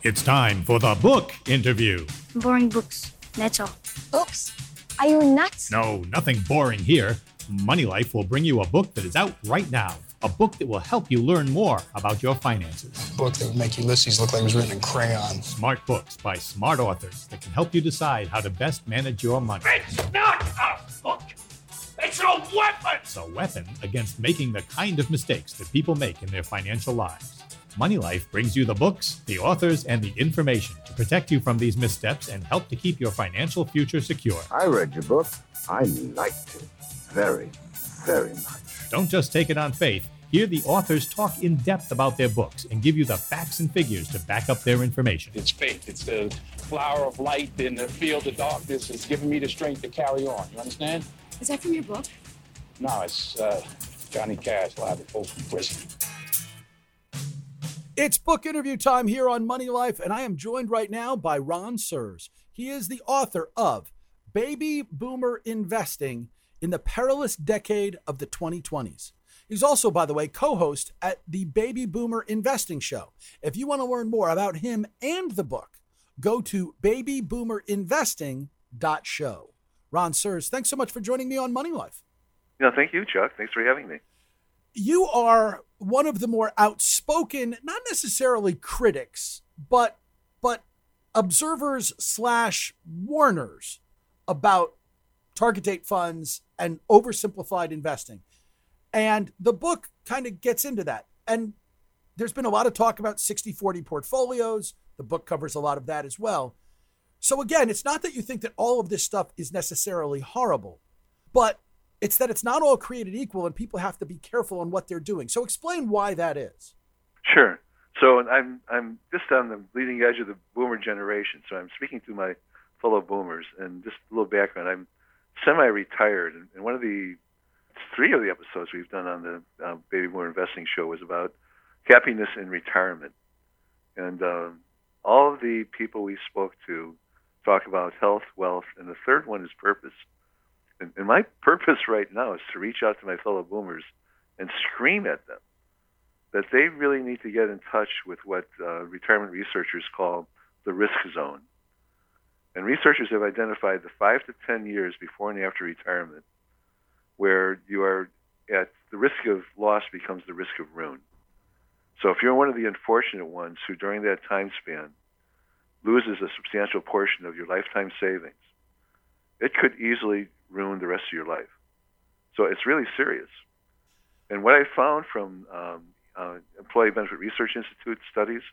It's time for the book interview. Boring books, that's all. Books? Are you nuts? No, nothing boring here. Money Life will bring you a book that is out right now. A book that will help you learn more about your finances. A book that would make Ulysses look like it was written in crayon. Smart books by smart authors that can help you decide how to best manage your money. It's not a book. It's a weapon. It's a weapon against making the kind of mistakes that people make in their financial lives. Money Life brings you the books, the authors, and the information to protect you from these missteps and help to keep your financial future secure. I read your book. I liked it very, very much. Don't just take it on faith. Hear the authors talk in depth about their books and give you the facts and figures to back up their information. It's faith. It's the flower of light in the field of darkness. It's giving me the strength to carry on. You understand? Is that from your book? No, it's Johnny Cash live at Folsom Prison. It's book interview time here on Money Life, and I am joined right now by Ron Surz. He is the author of Baby Boomer Investing in the Perilous Decade of the 2020s. He's also, by the way, co-host at the Baby Boomer Investing Show. If you want to learn more about him and the book, go to babyboomerinvesting.show. Ron Surz, thanks so much for joining me on Money Life. No, thank you, Chuck. Thanks for having me. You are one of the more outspoken, not necessarily critics, but observers / warners about target date funds and oversimplified investing. And the book kind of gets into that. And there's been a lot of talk about 60-40 portfolios. The book covers a lot of that as well. So again, it's not that you think that all of this stuff is necessarily horrible, but it's that it's not all created equal and people have to be careful on what they're doing. So explain why that is. Sure. So I'm just on the leading edge of the boomer generation. So I'm speaking to my fellow boomers, and just a little background. I'm semi-retired, and one of the 3 of the episodes we've done on the Baby Boomer Investing Show was about happiness in retirement. And all of the people we spoke to talk about health, wealth, and the third one is purpose. And my purpose right now is to reach out to my fellow boomers and scream at them that they really need to get in touch with what retirement researchers call the risk zone. And researchers have identified the 5 to 10 years before and after retirement where you are at the risk of loss becomes the risk of ruin. So if you're one of the unfortunate ones who during that time span loses a substantial portion of your lifetime savings, it could easily ruin the rest of your life. So it's really serious. And what I found from Employee Benefit Research Institute studies,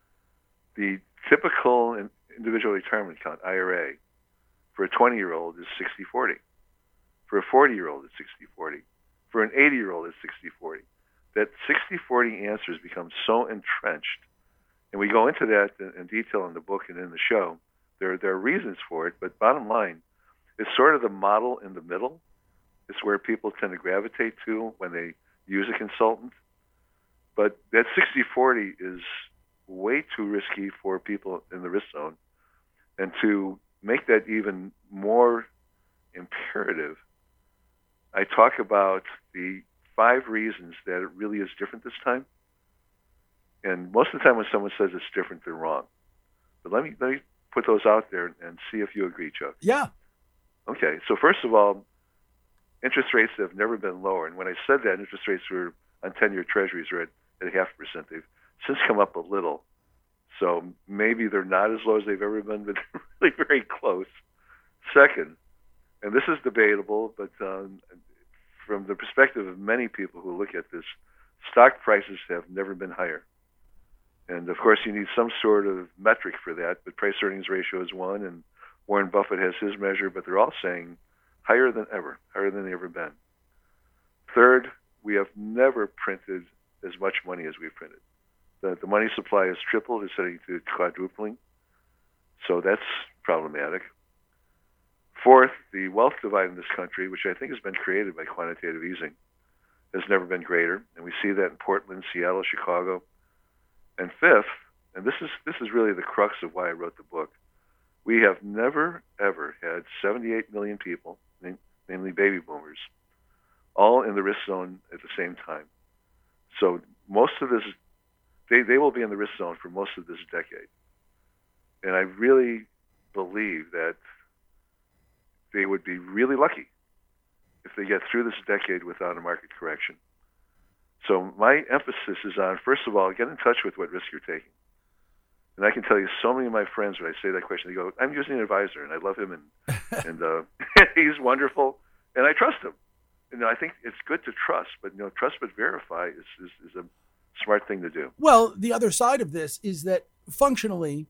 the typical individual retirement account, IRA, for a 20-year-old is 60-40. For a 40-year-old, it's 60-40. For an 80-year-old, it's 60-40. That 60-40 answers become so entrenched, and we go into that in detail in the book and in the show. There are reasons for it, but bottom line, it's sort of the model in the middle. It's where people tend to gravitate to when they use a consultant. But that 60-40 is way too risky for people in the risk zone. And to make that even more imperative, I talk about the 5 reasons that it really is different this time. And most of the time when someone says it's different, they're wrong. But let me put those out there and see if you agree, Chuck. Yeah. Okay, so first of all, interest rates have never been lower. And when I said that, interest rates were on 10-year treasuries are at 0.5%. They've since come up a little. So maybe they're not as low as they've ever been, but they're really very close. Second, and this is debatable, but from the perspective of many people who look at this, stock prices have never been higher. And of course, you need some sort of metric for that, but price-earnings ratio is one, and Warren Buffett has his measure, but they're all saying higher than ever, higher than they've ever been. Third, we have never printed as much money as we've printed. The money supply has tripled, it's heading to quadrupling, so that's problematic. Fourth, the wealth divide in this country, which I think has been created by quantitative easing, has never been greater, and we see that in Portland, Seattle, Chicago. And fifth, and this is really the crux of why I wrote the book, we have never, ever had 78 million people, namely baby boomers, all in the risk zone at the same time. So most of this, they will be in the risk zone for most of this decade. And I really believe that they would be really lucky if they get through this decade without a market correction. So my emphasis is on, first of all, get in touch with what risk you're taking. And I can tell you so many of my friends, when I say that question, they go, I'm using an advisor, and I love him, and he's wonderful, and I trust him. And I think it's good to trust, but trust but verify is a smart thing to do. Well, the other side of this is that functionally,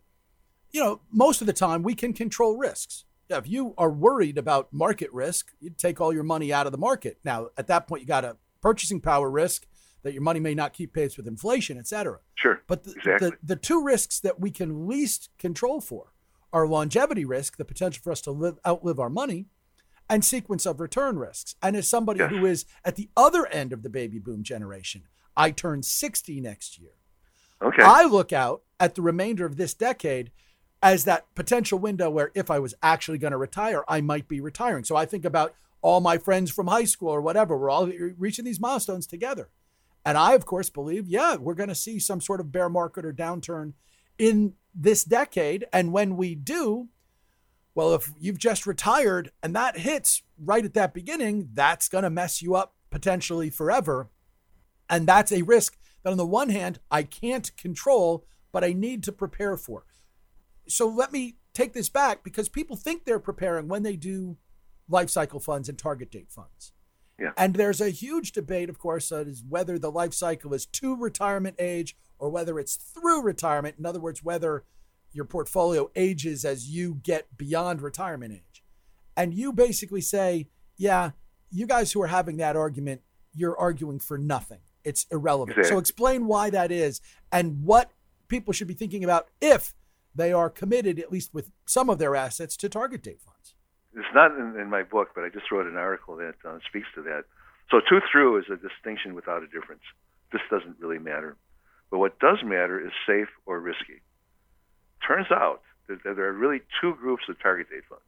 most of the time we can control risks. Yeah, if you are worried about market risk, you take all your money out of the market. Now, at that point, you got a purchasing power risk that your money may not keep pace with inflation, et cetera. Sure. But exactly. the two risks that we can least control for are longevity risk, the potential for us to outlive our money, and sequence of return risks. And as somebody who is at the other end of the baby boom generation, I turn 60 next year. Okay. I look out at the remainder of this decade as that potential window where if I was actually going to retire, I might be retiring. So I think about all my friends from high school or whatever. We're all reaching these milestones together. And I, of course, believe, we're going to see some sort of bear market or downturn in this decade. And when we do, well, if you've just retired and that hits right at that beginning, that's going to mess you up potentially forever. And that's a risk that on the one hand, I can't control, but I need to prepare for. So let me take this back, because people think they're preparing when they do life cycle funds and target date funds. Yeah. And there's a huge debate, of course, is whether the life cycle is to retirement age or whether it's through retirement. In other words, whether your portfolio ages as you get beyond retirement age. And you basically say, you guys who are having that argument, you're arguing for nothing. It's irrelevant. Exactly. So explain why that is and what people should be thinking about if they are committed, at least with some of their assets, to target date funds. It's not in my book, but I just wrote an article that speaks to that. So to through is a distinction without a difference. This doesn't really matter. But what does matter is safe or risky. Turns out that there are really two groups of target date funds.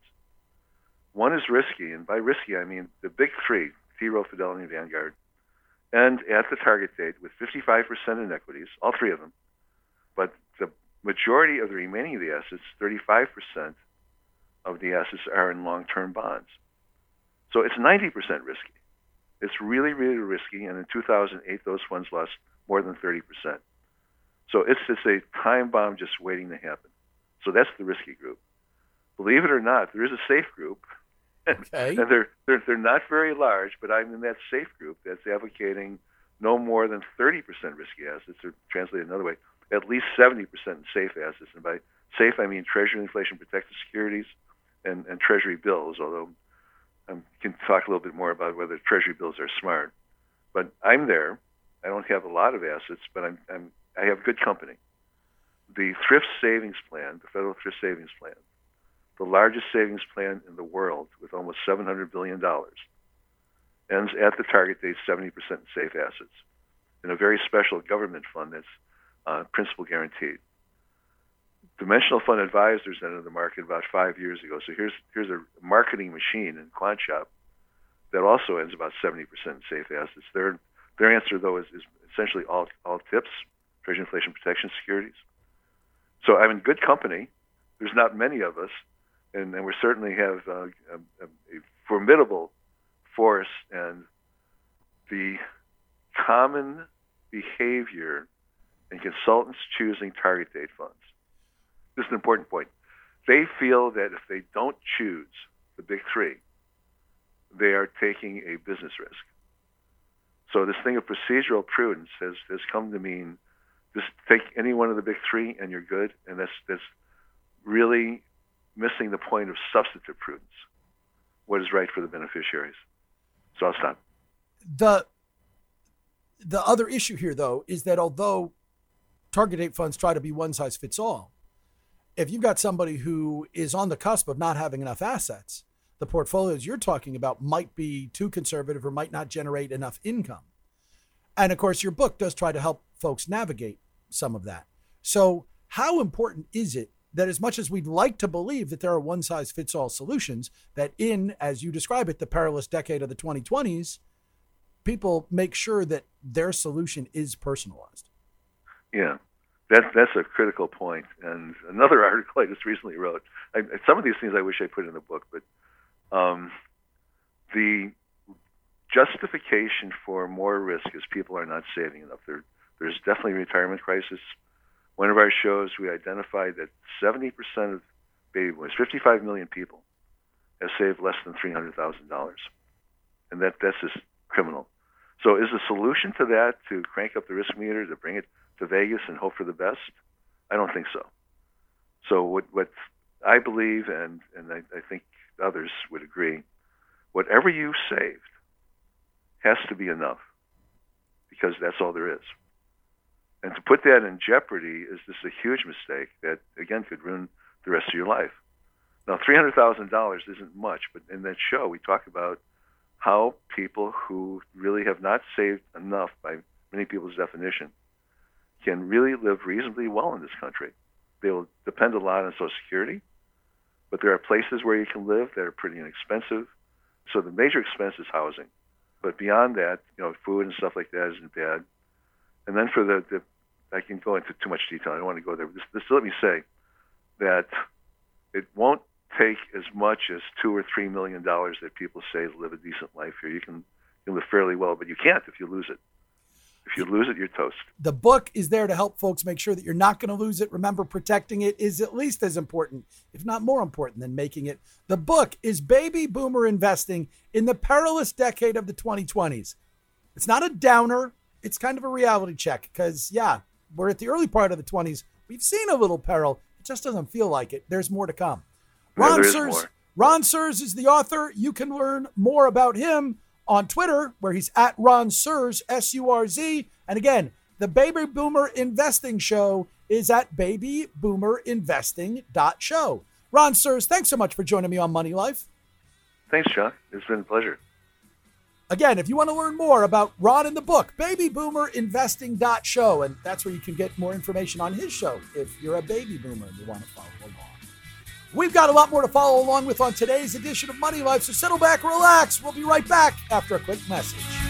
One is risky, and by risky I mean the big three, T. Rowe, Fidelity, and Vanguard, and at the target date with 55% in equities, all three of them. But the majority of the remaining of the assets, 35% of the assets, are in long-term bonds. So it's 90% risky. It's really, really risky, and in 2008, those funds lost more than 30%. So it's a time bomb just waiting to happen. So that's the risky group. Believe it or not, there is a safe group. Okay. And they're not very large, but I'm in that safe group that's advocating no more than 30% risky assets, or translated another way, at least 70% in safe assets. And by safe, I mean Treasury inflation protected securities and Treasury bills, although I can talk a little bit more about whether Treasury bills are smart. But I'm there. I don't have a lot of assets, but I have good company. The Thrift Savings Plan, the Federal Thrift Savings Plan, the largest savings plan in the world with almost $700 billion, ends at the target date 70% in safe assets in a very special government fund that's principal guaranteed. Dimensional Fund Advisors entered the market about 5 years ago. So here's a marketing machine in Quant Shop that also ends about 70% in safe assets. Their answer, though, is essentially all TIPS, Treasury Inflation Protection Securities. So I'm in good company. There's not many of us, and we certainly have a formidable force. And the common behavior in consultants choosing target date funds, this is an important point. They feel that if they don't choose the big three, they are taking a business risk. So this thing of procedural prudence has come to mean just take any one of the big three and you're good, and that's really missing the point of substantive prudence, what is right for the beneficiaries. So I'll stop. The other issue here, though, is that although target date funds try to be one size fits all, if you've got somebody who is on the cusp of not having enough assets, the portfolios you're talking about might be too conservative or might not generate enough income. And of course, your book does try to help folks navigate some of that. So how important is it that, as much as we'd like to believe that there are one size fits all solutions, that in, as you describe it, the perilous decade of the 2020s, people make sure that their solution is personalized? Yeah. That's a critical point. And another article I just recently wrote. Some of these things I wish I put in the book, but the justification for more risk is people are not saving enough. There's definitely a retirement crisis. One of our shows, we identified that 70% of baby boomers, 55 million people, have saved less than $300,000. And that's just criminal. So is the solution to that to crank up the risk meter, to bring it to Vegas and hope for the best? I don't think so. So what I believe, and I think others would agree, whatever you saved has to be enough, because that's all there is. And to put that in jeopardy is just a huge mistake that, again, could ruin the rest of your life. Now, $300,000 isn't much, but in that show we talk about how people who really have not saved enough, by many people's definition, can really live reasonably well in this country. They will depend a lot on Social Security, but there are places where you can live that are pretty inexpensive. So the major expense is housing. But beyond that, food and stuff like that isn't bad. And then for the I can go into too much detail. I don't want to go there. Just let me say that it won't take as much as $2 or $3 million that people say to live a decent life here. You can live fairly well, but you can't if you lose it. If you lose it, you're toast. The book is there to help folks make sure that you're not going to lose it. Remember, protecting it is at least as important, if not more important, than making it. The book is Baby Boomer Investing in the Perilous Decade of the 2020s. It's not a downer. It's kind of a reality check because, we're at the early part of the 20s. We've seen a little peril. It just doesn't feel like it. There's more to come. Ron Surz is the author. You can learn more about him on Twitter, where he's at Ron Surz, S-U-R-Z. And again, the Baby Boomer Investing Show is at babyboomerinvesting.show. Ron Surz, thanks so much for joining me on Money Life. Thanks, Chuck. It's been a pleasure. Again, if you want to learn more about Ron and the book, babyboomerinvesting.show, and that's where you can get more information on his show if you're a baby boomer and you want to follow along. We've got a lot more to follow along with on today's edition of Money Life, so settle back, relax. We'll be right back after a quick message.